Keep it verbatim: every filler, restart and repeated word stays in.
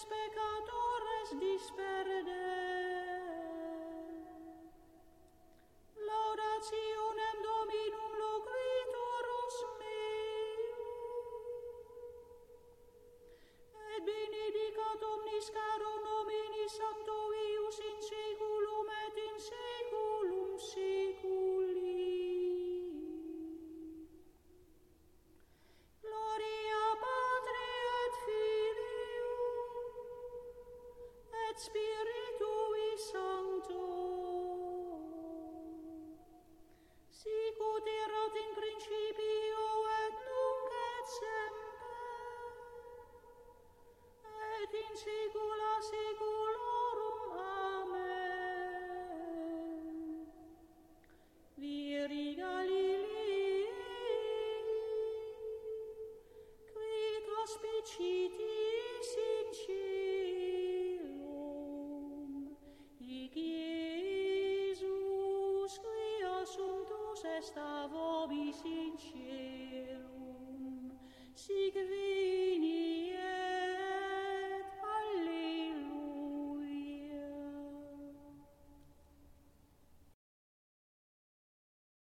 peccatores disperde. Laudationem Dominum loquiturus meum. Et benedicat omnis caro nomini Sancto eius in saeculum et in saeculum saeculi. Gloria Patri et Filio et Spiritui Sancto. Sicut erat in principio et nunc et semper et in saecula saeculorum. Amen. Viri Galilei, quid hospicitis in caelum, hic Iesus qui assumptus est a vobis